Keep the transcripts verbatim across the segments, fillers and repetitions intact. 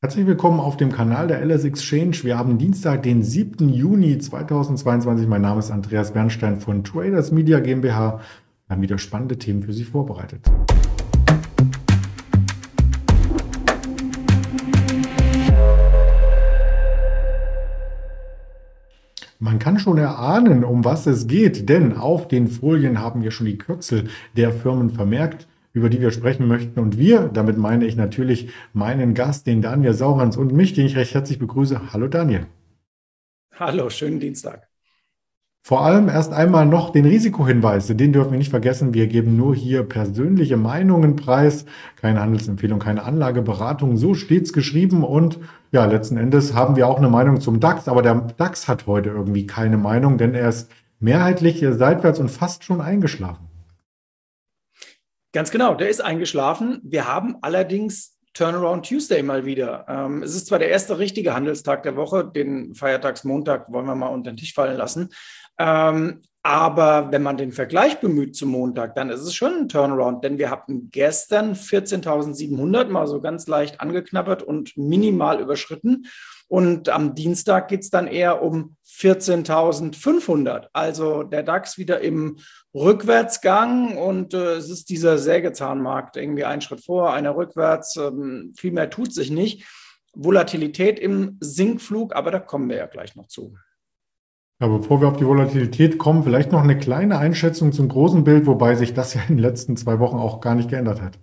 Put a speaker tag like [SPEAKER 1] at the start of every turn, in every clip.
[SPEAKER 1] Herzlich willkommen auf dem Kanal der L S Exchange. Wir haben Dienstag, den siebten Juni zweitausendzweiundzwanzig. Mein Name ist Andreas Bernstein von Traders Media GmbH. Wir haben wieder spannende Themen für Sie vorbereitet. Man kann schon erahnen, um was es geht, denn auf den Folien haben wir schon die Kürzel der Firmen vermerkt, über die wir sprechen möchten. Und wir, damit meine ich natürlich meinen Gast, den Daniel Saurans, und mich, den ich recht herzlich begrüße. Hallo Daniel.
[SPEAKER 2] Hallo, schönen Dienstag.
[SPEAKER 1] Vor allem erst einmal noch den Risikohinweis, den dürfen wir nicht vergessen. Wir geben nur hier persönliche Meinungen preis, keine Handelsempfehlung, keine Anlageberatung. So steht's geschrieben und ja, letzten Endes haben wir auch eine Meinung zum DAX, aber der DAX hat heute irgendwie keine Meinung, denn er ist mehrheitlich seitwärts und fast schon eingeschlafen.
[SPEAKER 2] Ganz genau, der ist eingeschlafen. Wir haben allerdings Turnaround Tuesday mal wieder. Ähm, es ist zwar der erste richtige Handelstag der Woche, den Feiertagsmontag wollen wir mal unter den Tisch fallen lassen. Ähm, aber wenn man den Vergleich bemüht zum Montag, dann ist es schon ein Turnaround, denn wir hatten gestern vierzehntausendsiebenhundert mal so ganz leicht angeknabbert und minimal überschritten. Und am Dienstag geht es dann eher um vierzehntausendfünfhundert. Also der DAX wieder im Rückwärtsgang und äh, es ist dieser Sägezahnmarkt, irgendwie einen Schritt vor, einer rückwärts. Ähm, viel mehr tut sich nicht. Volatilität im Sinkflug, aber da kommen wir ja gleich noch zu.
[SPEAKER 1] Ja, bevor wir auf die Volatilität kommen, vielleicht noch eine kleine Einschätzung zum großen Bild, wobei sich das ja in den letzten zwei Wochen auch gar nicht geändert hat.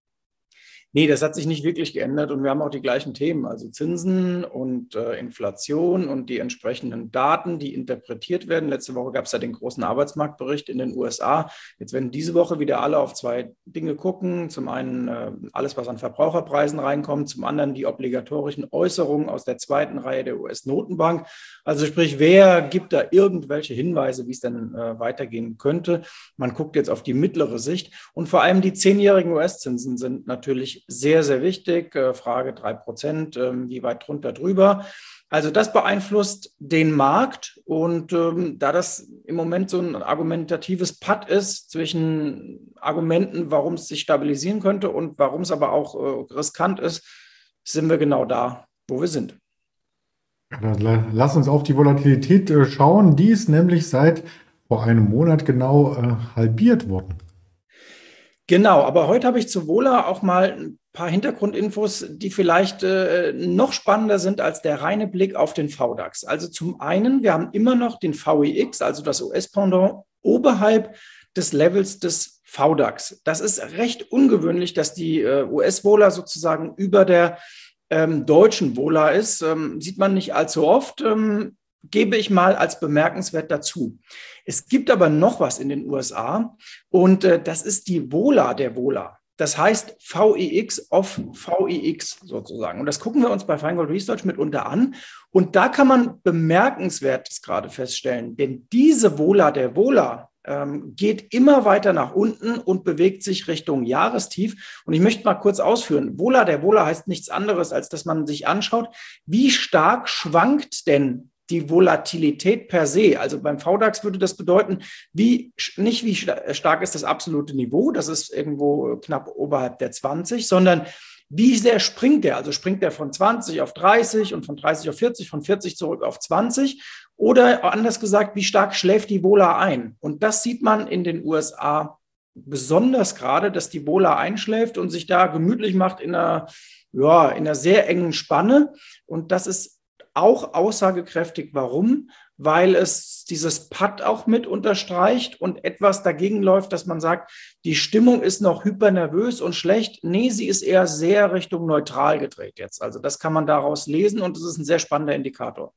[SPEAKER 2] Nee, das hat sich nicht wirklich geändert und wir haben auch die gleichen Themen, also Zinsen und äh, Inflation und die entsprechenden Daten, die interpretiert werden. Letzte Woche gab es ja den großen Arbeitsmarktbericht in den U S A. Jetzt werden diese Woche wieder alle auf zwei Dinge gucken. Zum einen äh, alles, was an Verbraucherpreisen reinkommt, zum anderen die obligatorischen Äußerungen aus der zweiten Reihe der U S-Notenbank. Also sprich, wer gibt da irgendwelche Hinweise, wie es denn äh, weitergehen könnte? Man guckt jetzt auf die mittlere Sicht und vor allem die zehnjährigen U S-Zinsen sind natürlich sehr, sehr wichtig. Frage drei Prozent, wie weit drunter drüber. Also das beeinflusst den Markt und ähm, da das im Moment so ein argumentatives Patt ist zwischen Argumenten, warum es sich stabilisieren könnte und warum es aber auch äh, riskant ist, sind wir genau da, wo wir sind.
[SPEAKER 1] Ja, dann lass uns auf die Volatilität äh, schauen. Die ist nämlich seit vor einem Monat genau äh, halbiert worden.
[SPEAKER 2] Genau, aber heute habe ich zu Vola auch mal ein paar Hintergrundinfos, die vielleicht äh, noch spannender sind als der reine Blick auf den V DAX. Also zum einen, wir haben immer noch den V I X, also das U S-Pendant, oberhalb des Levels des V DAX. Das ist recht ungewöhnlich, dass die äh, U S-Vola sozusagen über der ähm, deutschen Vola ist. Ähm, sieht man nicht allzu oft. Ähm, gebe ich mal als bemerkenswert dazu. Es gibt aber noch was in den U S A und äh, das ist die Vola der Vola. Das heißt V I X auf V I X sozusagen. Und das gucken wir uns bei Feingold Research mitunter an. Und da kann man Bemerkenswertes gerade feststellen, denn diese Vola der Vola ähm, geht immer weiter nach unten und bewegt sich Richtung Jahrestief. Und ich möchte mal kurz ausführen. Vola der Vola heißt nichts anderes, als dass man sich anschaut, wie stark schwankt denn die Volatilität per se. Also beim V DAX würde das bedeuten, wie, nicht wie stark ist das absolute Niveau, das ist irgendwo knapp oberhalb der zwanzig, sondern wie sehr springt der? Also springt der von zwanzig auf dreißig und von dreißig auf vierzig, von vierzig zurück auf zwanzig? Oder anders gesagt, wie stark schläft die Vola ein? Und das sieht man in den U S A besonders gerade, dass die Vola einschläft und sich da gemütlich macht in einer, ja, in einer sehr engen Spanne. Und das ist auch aussagekräftig. Warum? Weil es dieses Patt auch mit unterstreicht und etwas dagegen läuft, dass man sagt, die Stimmung ist noch hypernervös und schlecht. Nee, sie ist eher sehr Richtung neutral gedreht jetzt. Also das kann man daraus lesen und es ist ein sehr spannender Indikator.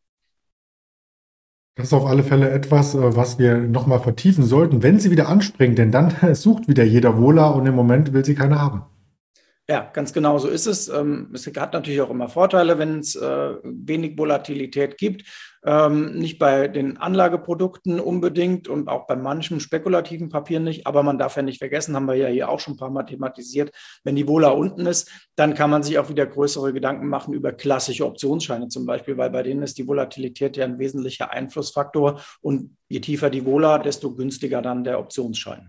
[SPEAKER 1] Das ist auf alle Fälle etwas, äh, was wir nochmal vertiefen sollten, wenn sie wieder anspringt, denn dann sucht wieder jeder Vola und im Moment will sie keine haben.
[SPEAKER 2] Ja, ganz genau so ist es. Ähm, es hat natürlich auch immer Vorteile, wenn es äh, wenig Volatilität gibt. Ähm, nicht bei den Anlageprodukten unbedingt und auch bei manchen spekulativen Papieren nicht. Aber man darf ja nicht vergessen, haben wir ja hier auch schon ein paar Mal thematisiert, wenn die Vola unten ist, dann kann man sich auch wieder größere Gedanken machen über klassische Optionsscheine zum Beispiel, weil bei denen ist die Volatilität ja ein wesentlicher Einflussfaktor. Und je tiefer die Vola, desto günstiger dann der Optionsschein.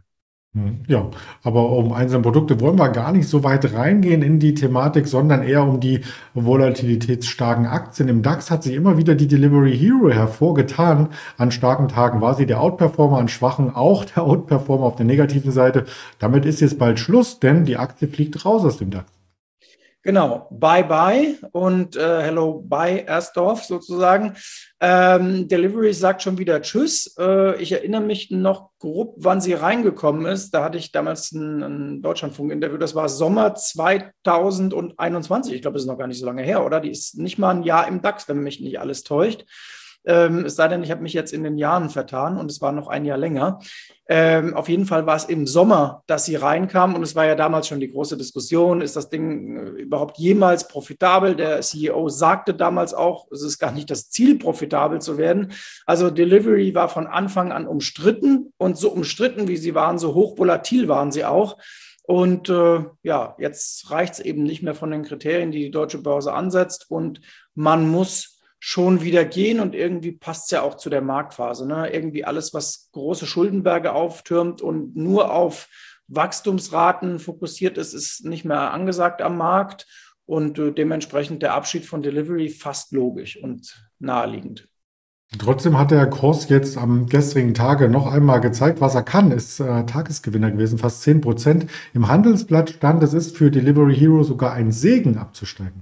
[SPEAKER 1] Hm, Ja, aber um einzelne Produkte wollen wir gar nicht so weit reingehen in die Thematik, sondern eher um die volatilitätsstarken Aktien. Im DAX hat sich immer wieder die Delivery Hero hervorgetan. An starken Tagen war sie der Outperformer, an schwachen auch der Outperformer auf der negativen Seite. Damit ist jetzt bald Schluss, denn die Aktie fliegt raus aus dem DAX.
[SPEAKER 2] Genau, bye bye und äh, hello bye Ersdorf sozusagen. Ähm, Delivery sagt schon wieder Tschüss. Äh, ich erinnere mich noch grob, wann sie reingekommen ist. Da hatte ich damals ein, ein Deutschlandfunk-Interview. Das war Sommer zweitausendeinundzwanzig. Ich glaube, das ist noch gar nicht so lange her, oder? Die ist nicht mal ein Jahr im DAX, wenn mich nicht alles täuscht. Ähm, es sei denn, ich habe mich jetzt in den Jahren vertan und es war noch ein Jahr länger. Ähm, auf jeden Fall war es im Sommer, dass sie reinkam und es war ja damals schon die große Diskussion, ist das Ding äh, überhaupt jemals profitabel? Der C E O sagte damals auch, es ist gar nicht das Ziel, profitabel zu werden. Also Delivery war von Anfang an umstritten und so umstritten, wie sie waren, so hochvolatil waren sie auch. Und äh, ja, jetzt reicht es eben nicht mehr von den Kriterien, die die Deutsche Börse ansetzt und man muss schon wieder gehen und irgendwie passt es ja auch zu der Marktphase. Ne? Irgendwie alles, was große Schuldenberge auftürmt und nur auf Wachstumsraten fokussiert ist, ist nicht mehr angesagt am Markt und äh, dementsprechend der Abschied von Delivery fast logisch und naheliegend.
[SPEAKER 1] Trotzdem hat der Kurs jetzt am gestrigen Tage noch einmal gezeigt, was er kann. Ist äh, Tagesgewinner gewesen, fast zehn Prozent. Im Handelsblatt stand, es ist für Delivery Hero sogar ein Segen abzusteigen.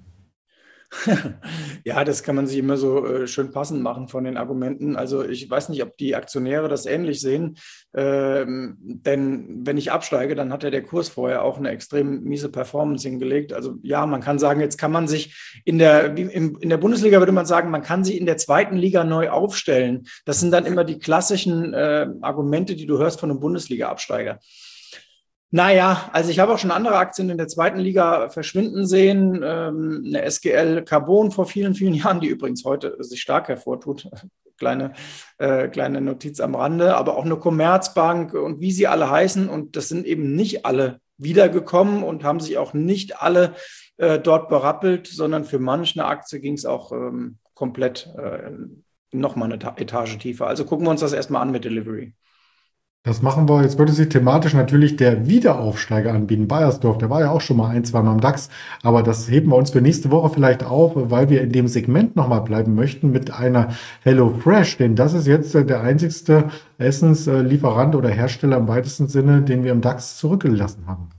[SPEAKER 2] Ja, das kann man sich immer so äh, schön passend machen von den Argumenten. Also ich weiß nicht, ob die Aktionäre das ähnlich sehen, ähm, denn wenn ich absteige, dann hat ja der Kurs vorher auch eine extrem miese Performance hingelegt. Also ja, man kann sagen, jetzt kann man sich in der, wie in, in der Bundesliga würde man sagen, man kann sich in der zweiten Liga neu aufstellen. Das sind dann immer die klassischen äh, Argumente, die du hörst von einem Bundesliga-Absteiger. Naja, also ich habe auch schon andere Aktien in der zweiten Liga verschwinden sehen. Ähm, eine S G L Carbon vor vielen, vielen Jahren, die übrigens heute sich stark hervortut. Kleine, äh, kleine Notiz am Rande, aber auch eine Commerzbank und wie sie alle heißen. Und das sind eben nicht alle wiedergekommen und haben sich auch nicht alle äh, dort berappelt, sondern für manche Aktie ging es auch ähm, komplett äh, nochmal eine Etage tiefer. Also gucken wir uns das erstmal an mit Delivery.
[SPEAKER 1] Das machen wir. Jetzt würde sich thematisch natürlich der Wiederaufsteiger anbieten. Bayersdorf, der war ja auch schon mal ein, zwei Mal im DAX. Aber das heben wir uns für nächste Woche vielleicht auf, weil wir in dem Segment nochmal bleiben möchten mit einer HelloFresh. Denn das ist jetzt der einzigste Essenslieferant oder Hersteller im weitesten Sinne, den wir im DAX zurückgelassen haben.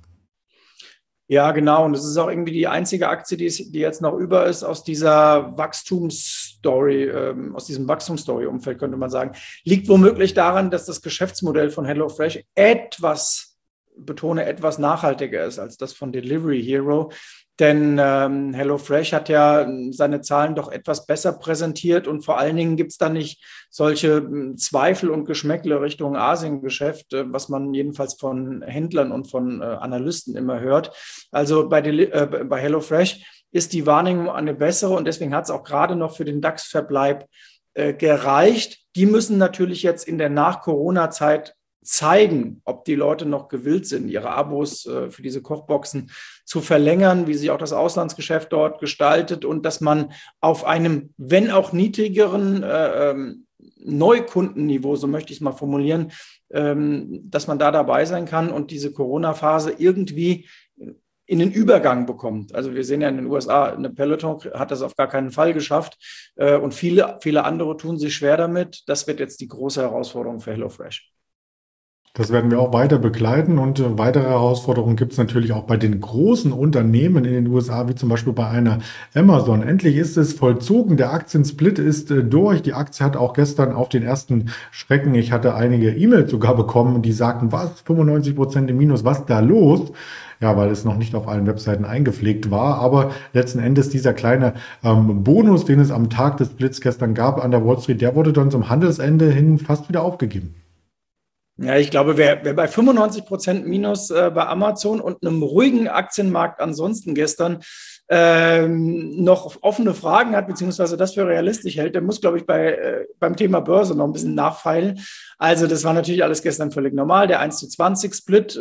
[SPEAKER 2] Ja, genau. Und das ist auch irgendwie die einzige Aktie, die, ist, die jetzt noch über ist aus dieser Wachstumsstory, ähm, aus diesem Wachstumsstory-Umfeld, könnte man sagen. Liegt womöglich daran, dass das Geschäftsmodell von HelloFresh etwas, betone, etwas nachhaltiger ist als das von Delivery Hero. Denn ähm, HelloFresh hat ja seine Zahlen doch etwas besser präsentiert und vor allen Dingen gibt es da nicht solche äh, Zweifel und Geschmäckle Richtung Asiengeschäft, äh, was man jedenfalls von Händlern und von äh, Analysten immer hört. Also bei, Deli- äh, bei HelloFresh ist die Wahrnehmung eine bessere und deswegen hat es auch gerade noch für den DAX-Verbleib äh, gereicht. Die müssen natürlich jetzt in der Nach-Corona-Zeit zeigen, ob die Leute noch gewillt sind, ihre Abos äh, für diese Kochboxen zu verlängern, wie sich auch das Auslandsgeschäft dort gestaltet und dass man auf einem, wenn auch niedrigeren äh, ähm, Neukundenniveau, so möchte ich es mal formulieren, ähm, dass man da dabei sein kann und diese Corona-Phase irgendwie in den Übergang bekommt. Also wir sehen ja in den U S A, eine Peloton hat das auf gar keinen Fall geschafft äh, und viele, viele andere tun sich schwer damit. Das wird jetzt die große Herausforderung für HelloFresh.
[SPEAKER 1] Das werden wir auch weiter begleiten und äh, weitere Herausforderungen gibt es natürlich auch bei den großen Unternehmen in den U S A, wie zum Beispiel bei einer Amazon. Endlich ist es vollzogen, der Aktiensplit ist äh, durch. Die Aktie hat auch gestern auf den ersten Schrecken, ich hatte einige E-Mails sogar bekommen, die sagten, was, fünfundneunzig Prozent im Minus, was da los? Ja, weil es noch nicht auf allen Webseiten eingepflegt war. Aber letzten Endes dieser kleine ähm, Bonus, den es am Tag des Splits gestern gab an der Wall Street, der wurde dann zum Handelsende hin fast wieder aufgegeben.
[SPEAKER 2] Ja, ich glaube, wer, wer bei fünfundneunzig Prozent Minus äh, bei Amazon und einem ruhigen Aktienmarkt ansonsten gestern ähm, noch offene Fragen hat, beziehungsweise das für realistisch hält, der muss, glaube ich, bei, äh, beim Thema Börse noch ein bisschen nachfeilen. Also das war natürlich alles gestern völlig normal. Der eins zu zwanzig Split, ich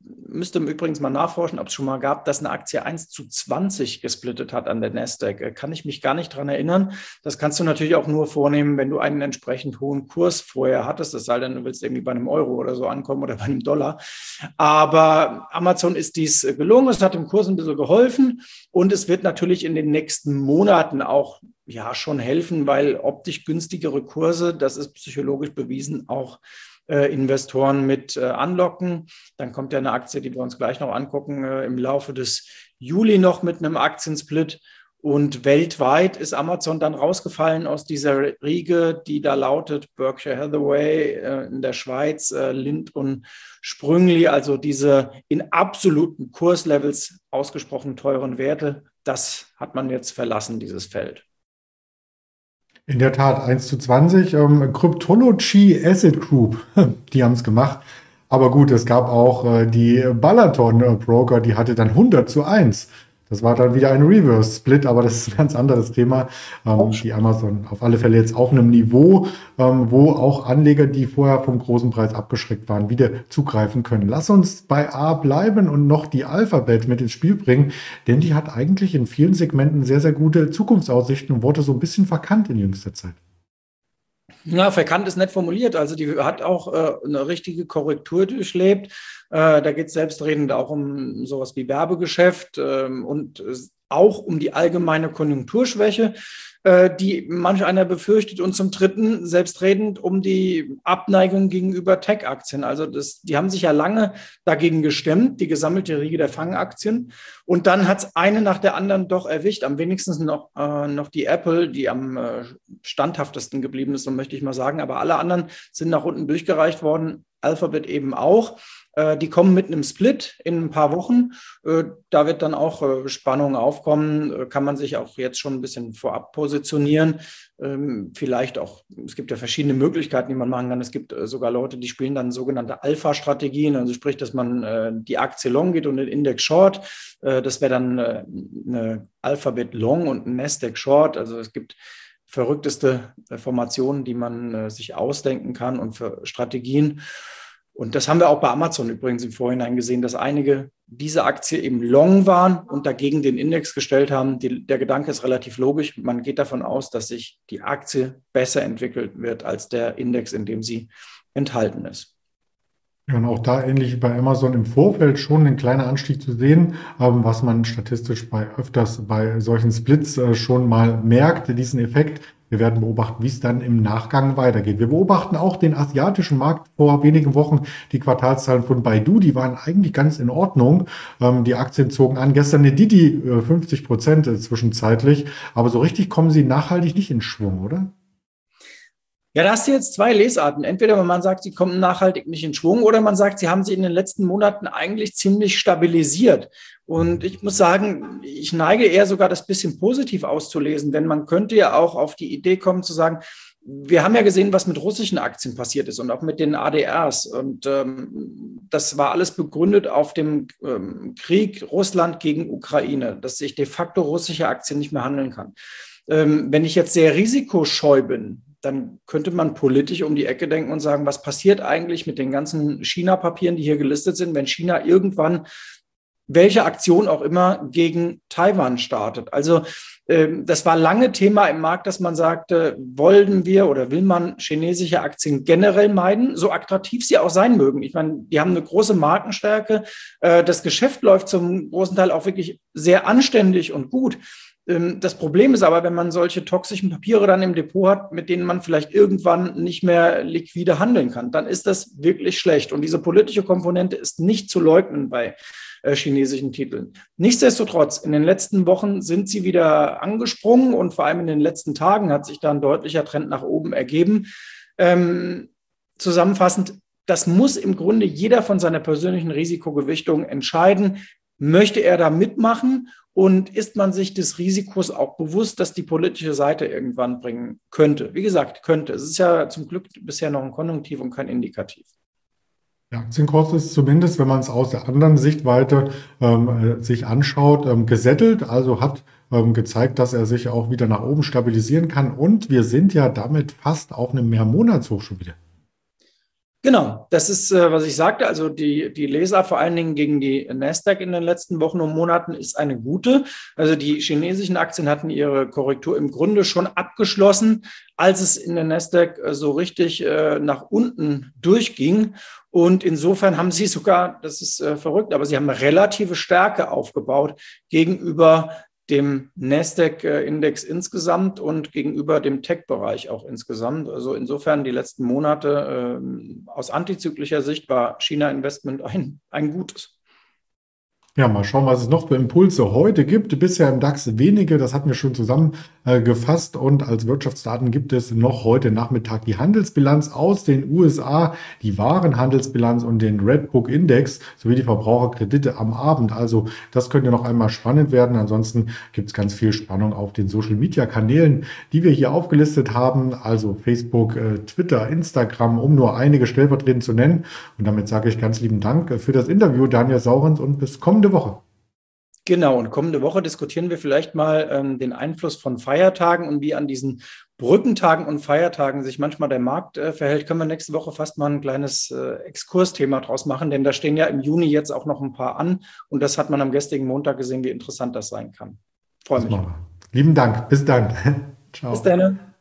[SPEAKER 2] müsste übrigens mal nachforschen, ob es schon mal gab, dass eine Aktie eins zu zwanzig gesplittet hat an der Nasdaq. Kann ich mich gar nicht dran erinnern. Das kannst du natürlich auch nur vornehmen, wenn du einen entsprechend hohen Kurs vorher hattest. Es sei denn, du willst irgendwie bei einem Euro oder so ankommen oder bei einem Dollar. Aber Amazon ist dies gelungen. Es hat dem Kurs ein bisschen geholfen und es wird natürlich in den nächsten Monaten auch ja schon helfen, weil optisch günstigere Kurse, das ist psychologisch bewiesen, auch Äh, Investoren mit äh, anlocken. Dann kommt ja eine Aktie, die wir uns gleich noch angucken, äh, im Laufe des Juli noch mit einem Aktiensplit. Und weltweit ist Amazon dann rausgefallen aus dieser Riege, die da lautet Berkshire Hathaway äh, in der Schweiz, äh, Lind und Sprüngli, also diese in absoluten Kurslevels ausgesprochen teuren Werte. Das hat man jetzt verlassen, dieses Feld.
[SPEAKER 1] In der Tat, eins zu zwanzig. Ähm, Cryptology Asset Group, die haben es gemacht. Aber gut, es gab auch äh, die Balaton äh, Broker, die hatte dann hundert zu eins. Das war dann wieder ein Reverse-Split, aber das ist ein ganz anderes Thema. Ähm, die Amazon auf alle Fälle jetzt auf einem Niveau, ähm, wo auch Anleger, die vorher vom großen Preis abgeschreckt waren, wieder zugreifen können. Lass uns bei A bleiben und noch die Alphabet mit ins Spiel bringen, denn die hat eigentlich in vielen Segmenten sehr, sehr gute Zukunftsaussichten und wurde so ein bisschen verkannt in jüngster Zeit.
[SPEAKER 2] Ja, verkannt ist nett formuliert. Also die hat auch äh, eine richtige Korrektur durchlebt. Äh, da geht es selbstredend auch um sowas wie Werbegeschäft ähm, und äh, auch um die allgemeine Konjunkturschwäche, äh, die manch einer befürchtet. Und zum Dritten selbstredend um die Abneigung gegenüber Tech-Aktien. Also das, die haben sich ja lange dagegen gestemmt, die gesammelte Riege der Fangaktien. Und dann hat es eine nach der anderen doch erwischt. Am wenigsten noch, äh, noch die Apple, die am äh, standhaftesten geblieben ist, so möchte ich mal sagen. Aber alle anderen sind nach unten durchgereicht worden. Alphabet eben auch. Äh, die kommen mit einem Split in ein paar Wochen. Äh, da wird dann auch äh, Spannung aufkommen. Äh, kann man sich auch jetzt schon ein bisschen vorab positionieren. Ähm, vielleicht auch, es gibt ja verschiedene Möglichkeiten, die man machen kann. Es gibt äh, sogar Leute, die spielen dann sogenannte Alpha-Strategien. Also sprich, dass man äh, die Aktie Long geht und den Index Short. Äh, das wäre dann äh, eine Alphabet Long und ein Nasdaq Short. Also es gibt verrückteste Formationen, die man äh, sich ausdenken kann und für Strategien. Und das haben wir auch bei Amazon übrigens im Vorhinein gesehen, dass einige diese Aktie eben long waren und dagegen den Index gestellt haben. Die, der Gedanke ist relativ logisch. Man geht davon aus, dass sich die Aktie besser entwickelt wird als der Index, in dem sie enthalten ist.
[SPEAKER 1] Ja, und auch da ähnlich wie bei Amazon im Vorfeld schon ein kleiner Anstieg zu sehen, ähm, was man statistisch bei öfters bei solchen Splits äh, schon mal merkt, diesen Effekt. Wir werden beobachten, wie es dann im Nachgang weitergeht. Wir beobachten auch den asiatischen Markt. Vor wenigen Wochen die Quartalszahlen von Baidu, die waren eigentlich ganz in Ordnung. Ähm, die Aktien zogen an. Gestern eine Didi äh, fünfzig Prozent äh, zwischenzeitlich. Aber so richtig kommen sie nachhaltig nicht in Schwung, oder?
[SPEAKER 2] Ja, da hast du jetzt zwei Lesarten. Entweder man sagt, sie kommen nachhaltig nicht in Schwung oder man sagt, sie haben sich in den letzten Monaten eigentlich ziemlich stabilisiert. Und ich muss sagen, ich neige eher sogar das bisschen positiv auszulesen, denn man könnte ja auch auf die Idee kommen zu sagen, wir haben ja gesehen, was mit russischen Aktien passiert ist und auch mit den A D Rs. Und ähm, das war alles begründet auf dem ähm, Krieg Russland gegen Ukraine, dass sich de facto russische Aktien nicht mehr handeln kann. Ähm, wenn ich jetzt sehr risikoscheu bin, dann könnte man politisch um die Ecke denken und sagen, was passiert eigentlich mit den ganzen China-Papieren, die hier gelistet sind, wenn China irgendwann welche Aktion auch immer gegen Taiwan startet. Also ähm, das war lange Thema im Markt, dass man sagte, wollen wir oder will man chinesische Aktien generell meiden, so attraktiv sie auch sein mögen. Ich meine, die haben eine große Markenstärke. Äh, das Geschäft läuft zum großen Teil auch wirklich sehr anständig und gut. Das Problem ist aber, wenn man solche toxischen Papiere dann im Depot hat, mit denen man vielleicht irgendwann nicht mehr liquide handeln kann, dann ist das wirklich schlecht. Und diese politische Komponente ist nicht zu leugnen bei äh, chinesischen Titeln. Nichtsdestotrotz, in den letzten Wochen sind sie wieder angesprungen und vor allem in den letzten Tagen hat sich da ein deutlicher Trend nach oben ergeben. Ähm, zusammenfassend, das muss im Grunde jeder von seiner persönlichen Risikogewichtung entscheiden. Möchte er da mitmachen? Und ist man sich des Risikos auch bewusst, dass die politische Seite irgendwann bringen könnte? Wie gesagt, könnte. Es ist ja zum Glück bisher noch ein Konjunktiv und kein Indikativ.
[SPEAKER 1] Der Aktienkurs ist zumindest, wenn man es aus der anderen Sichtweite ähm, sich anschaut, ähm, gesättelt, also hat ähm, gezeigt, dass er sich auch wieder nach oben stabilisieren kann. Und wir sind ja damit fast auf einem Mehrmonatshoch schon wieder.
[SPEAKER 2] Genau, das ist, äh, was ich sagte. Also die, die Leser vor allen Dingen gegen die Nasdaq in den letzten Wochen und Monaten ist eine gute. Also die chinesischen Aktien hatten ihre Korrektur im Grunde schon abgeschlossen, als es in der Nasdaq äh, so richtig äh, nach unten durchging. Und insofern haben sie sogar, das ist äh, verrückt, aber sie haben relative Stärke aufgebaut gegenüber dem Nasdaq-Index insgesamt und gegenüber dem Tech-Bereich auch insgesamt. Also insofern die letzten Monate äh, aus antizyklischer Sicht war China-Investment ein, ein gutes.
[SPEAKER 1] Ja, mal schauen, was es noch für Impulse heute gibt. Bisher im DAX wenige, das hatten wir schon zusammengefasst. Und als Wirtschaftsdaten gibt es noch heute Nachmittag die Handelsbilanz aus den U S A, die Warenhandelsbilanz und den Redbook Index sowie die Verbraucherkredite am Abend. Also das könnte noch einmal spannend werden. Ansonsten gibt es ganz viel Spannung auf den Social-Media-Kanälen, die wir hier aufgelistet haben. Also Facebook, Twitter, Instagram, um nur einige stellvertretend zu nennen. Und damit sage ich ganz lieben Dank für das Interview, Daniel Saurens, und bis kommende Woche.
[SPEAKER 2] Genau, und kommende Woche diskutieren wir vielleicht mal ähm, den Einfluss von Feiertagen und wie an diesen Brückentagen und Feiertagen sich manchmal der Markt äh, verhält. Können wir nächste Woche fast mal ein kleines äh, Exkursthema draus machen, denn da stehen ja im Juni jetzt auch noch ein paar an und das hat man am gestrigen Montag gesehen, wie interessant das sein kann. Freue mich.
[SPEAKER 1] Lieben Dank, bis dann.
[SPEAKER 2] Ciao. Bis dann.